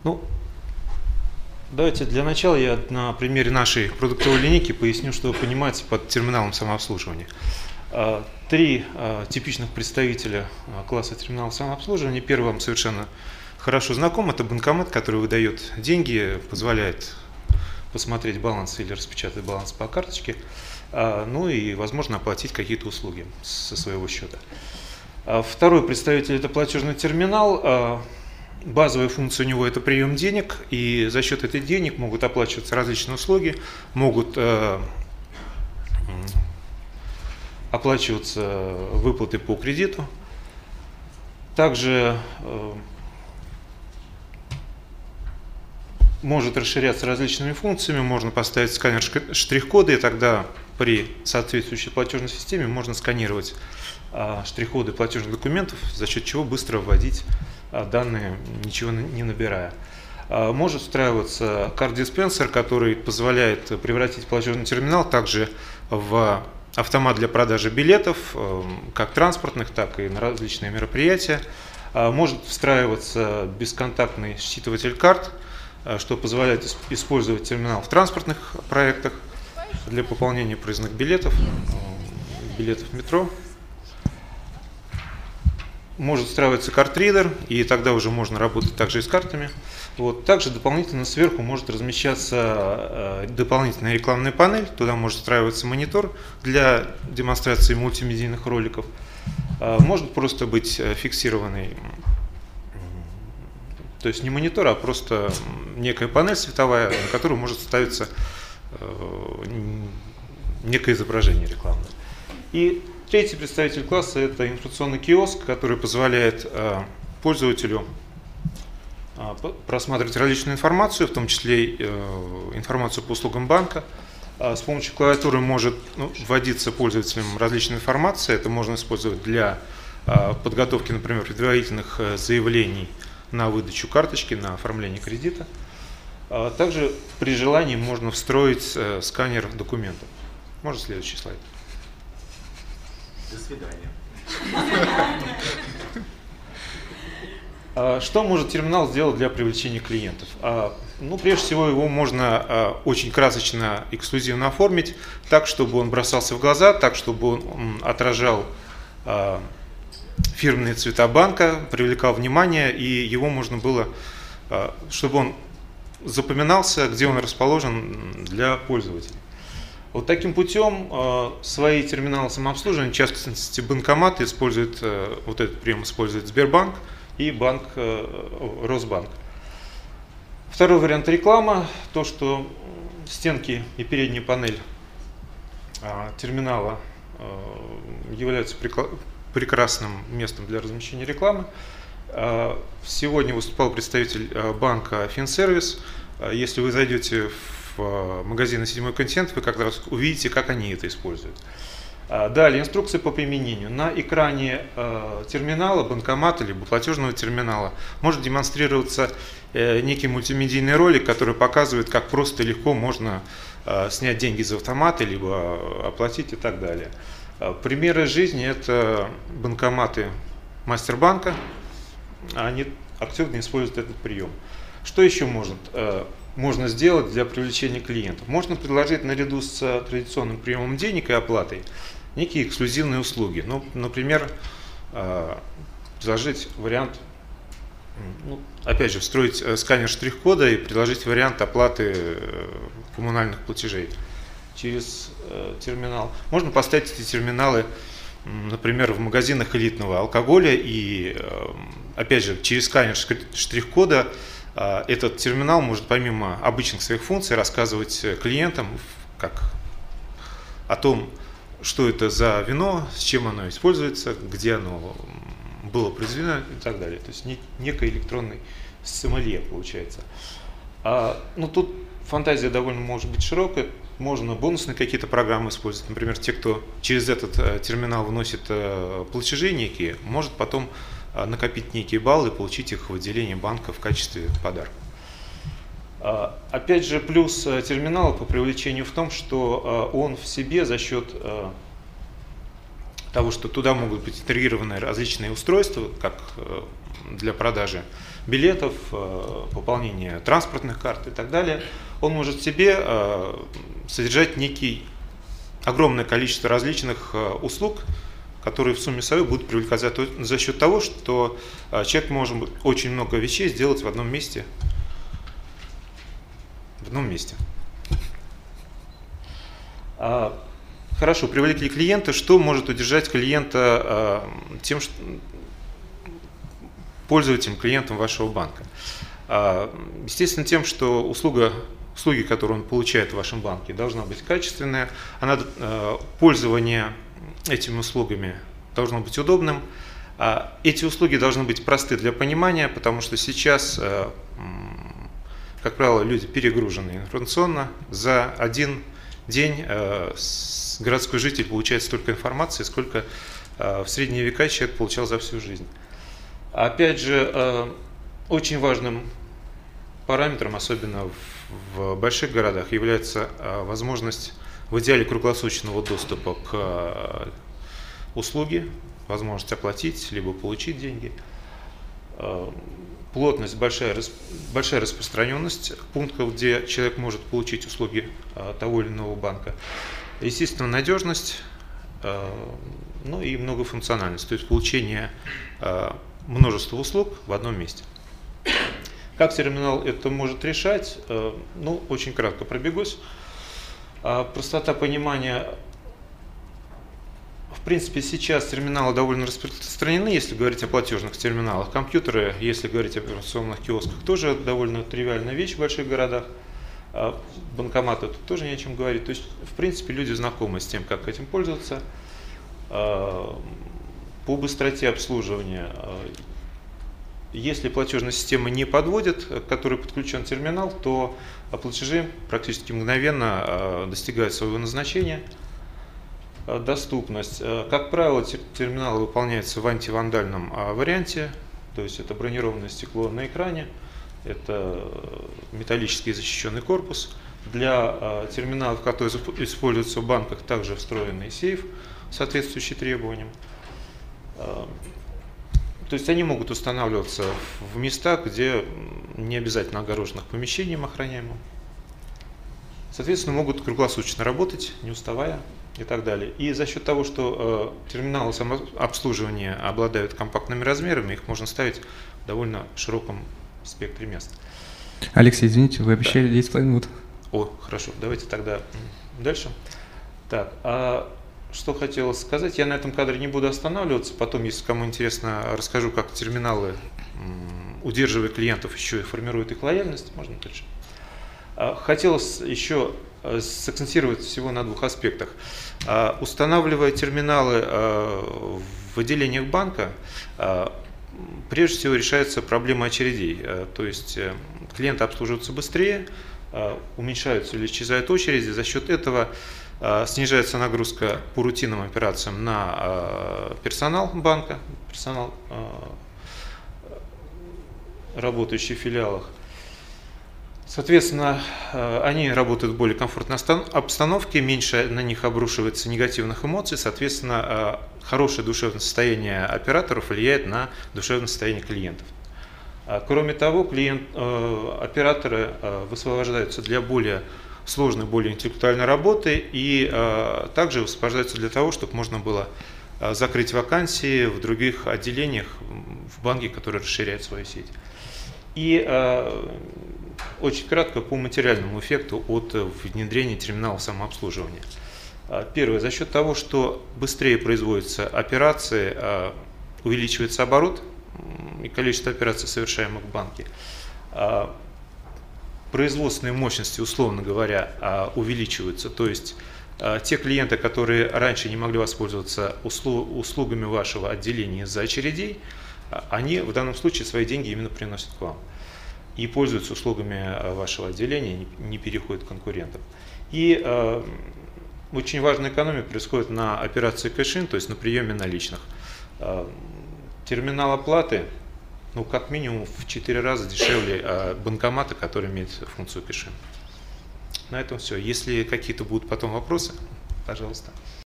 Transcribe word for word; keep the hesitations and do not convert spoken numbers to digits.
Ну, давайте для начала я на примере нашей продуктовой линейки поясню, что вы понимаете под терминалом самообслуживания. Три типичных представителя класса терминалов самообслуживания. Первый вам совершенно хорошо знаком. Это банкомат, который выдает деньги, позволяет посмотреть баланс или распечатать баланс по карточке, ну и, возможно, оплатить какие-то услуги со своего счета. Второй представитель – это платежный терминал. Базовая функция у него – это прием денег, и за счет этих денег могут оплачиваться различные услуги, могут э, оплачиваться выплаты по кредиту. Также э, может расширяться различными функциями, можно поставить сканер штрих-кода, и тогда при соответствующей платежной системе можно сканировать э, штрих-коды платежных документов, за счет чего быстро вводить данные, ничего не набирая. Может встраиваться карт-диспенсер, который позволяет превратить платежный терминал также в автомат для продажи билетов, как транспортных, так и на различные мероприятия. Может встраиваться бесконтактный считыватель карт, что позволяет использовать терминал в транспортных проектах для пополнения проездных билетов, билетов метро. Может встраиваться карт-ридер, и тогда уже можно работать также и с картами. Вот. Также дополнительно сверху может размещаться э, дополнительная рекламная панель, туда может встраиваться монитор для демонстрации мультимедийных роликов. Э, может просто быть фиксированный, то есть не монитор, а просто некая панель световая, на которую может ставиться э, некое изображение рекламное. И третий представитель класса – это информационный киоск, который позволяет э, пользователю э, просматривать различную информацию, в том числе э, информацию по услугам банка. Э, с помощью клавиатуры может ну, вводиться пользователям различная информация. Это можно использовать для э, подготовки, например, предварительных э, заявлений на выдачу карточки, на оформление кредита. Э, также при желании можно встроить э, сканер документов. Можно следующий слайд. До свидания. Что может терминал сделать для привлечения клиентов? Ну, прежде всего, его можно очень красочно, эксклюзивно оформить, так, чтобы он бросался в глаза, так, чтобы он отражал фирменные цвета банка, привлекал внимание, и его можно было, чтобы он запоминался, где он расположен для пользователей. Вот таким путем э, свои терминалы самообслуживания, в частности банкоматы, используют, э, вот этот прием использует Сбербанк и банк э, Росбанк. Второй вариант реклама, то что стенки и передняя панель э, терминала э, являются прекрасным местом для размещения рекламы. Э, сегодня выступал представитель э, банка Финсервис. Э, если вы зайдете в в магазины «Седьмой континент», вы как раз увидите, как они это используют. Далее, инструкция по применению. На экране э, терминала, банкомата, либо платежного терминала может демонстрироваться э, некий мультимедийный ролик, который показывает, как просто и легко можно э, снять деньги из автомата, либо оплатить и так далее. Примеры жизни – это банкоматы Мастербанка. Они активно используют этот прием. Что еще может? можно сделать для привлечения клиентов? Можно предложить наряду с традиционным приемом денег и оплатой некие эксклюзивные услуги. Ну, например, предложить вариант, ну, опять же, встроить сканер штрих-кода и предложить вариант оплаты коммунальных платежей через терминал. Можно поставить эти терминалы, например, в магазинах элитного алкоголя, и, опять же, через сканер штрих-кода этот терминал может помимо обычных своих функций рассказывать клиентам как о том, что это за вино, с чем оно используется, где оно было произведено и так далее. То есть некий электронный сомелье получается. А, ну, тут фантазия довольно может быть широкая. Можно бонусные какие-то программы использовать. Например, те, кто через этот э, терминал вносит э, платежи некие, может потом э, накопить некие баллы и получить их в отделении банка в качестве подарка. А, опять же, плюс э, терминала по привлечению в том, что э, он в себе за счет э, того, что туда могут быть интегрированы различные устройства, как э, для продажи билетов, пополнение транспортных карт и так далее, он может в себе содержать некий огромное количество различных услуг, которые в сумме своей будут привлекать за, за счет того, что человек может очень много вещей сделать в одном месте. В одном месте. Хорошо, привлекли клиента. Что может удержать клиента тем, что пользователем, клиентом вашего банка? Естественно, тем, что услуга, услуги, которые он получает в вашем банке, должна быть качественная, она, пользование этими услугами должно быть удобным. Эти услуги должны быть просты для понимания, потому что сейчас, как правило, люди перегружены информационно. За один день городской житель получает столько информации, сколько в средние века человек получал за всю жизнь. Опять же, очень важным параметром, особенно в больших городах, является возможность в идеале круглосуточного доступа к услуге, возможность оплатить, либо получить деньги. Плотность, большая, большая распространенность пунктов, где человек может получить услуги того или иного банка. Естественно, надежность, ну и многофункциональность, то есть получение множества услуг в одном месте. Как терминал это может решать? Ну, очень кратко пробегусь. Простота понимания. В принципе, сейчас терминалы довольно распространены, если говорить о платежных терминалах. Компьютеры, если говорить о операционных киосках, тоже довольно тривиальная вещь в больших городах. Банкоматы тут тоже не о чем говорить. То есть, в принципе, люди знакомы с тем, как этим пользоваться. По быстроте обслуживания, если платежная система не подводит, к которой подключен терминал, то платежи практически мгновенно достигают своего назначения. Доступность. Как правило, терминалы выполняются в антивандальном варианте, то есть это бронированное стекло на экране, это металлический защищенный корпус. Для терминалов, которые используются в банках, также встроенный сейф, соответствующий требованиям. То есть они могут устанавливаться в местах, где не обязательно огороженных помещением охраняемым. Соответственно, могут круглосуточно работать, не уставая и так далее. И за счет того, что э, терминалы самообслуживания обладают компактными размерами, их можно ставить в довольно широком спектре мест. Алексей, извините, вы обещали да. десять с половиной минут. О, хорошо, давайте тогда дальше. Так, а что хотелось сказать, я на этом кадре не буду останавливаться, потом, если кому интересно, расскажу, как терминалы, удерживая клиентов, еще и формируют их лояльность. Можно дальше. Хотелось еще сакцентировать всего на двух аспектах. Устанавливая терминалы в отделениях банка, прежде всего решается проблема очередей. То есть клиенты обслуживаются быстрее, уменьшаются или исчезают очереди. За счет этого снижается нагрузка по рутинным операциям на персонал банка, персонал, работающий в филиалах. Соответственно, они работают в более комфортной обстановке, меньше на них обрушивается негативных эмоций, соответственно, хорошее душевное состояние операторов влияет на душевное состояние клиентов. Кроме того, клиент, операторы высвобождаются для более сложной, более интеллектуальной работы и также высвобождаются для того, чтобы можно было закрыть вакансии в других отделениях в банке, которые расширяют свою сеть. И очень кратко по материальному эффекту от внедрения терминалов самообслуживания. Первое, за счет того, что быстрее производятся операции, увеличивается оборот и количество операций, совершаемых в банке. Производственные мощности, условно говоря, увеличиваются. То есть те клиенты, которые раньше не могли воспользоваться услугами вашего отделения из-за очередей, они в данном случае свои деньги именно приносят к вам и пользуются услугами вашего отделения, не переходят к конкурентам. И э, очень важная экономия происходит на операции кэш-ин, то есть на приеме наличных. Э, терминал оплаты, ну, как минимум в четыре раза дешевле э, банкомата, который имеет функцию кэш-ин. На этом все. Если какие-то будут потом вопросы, пожалуйста.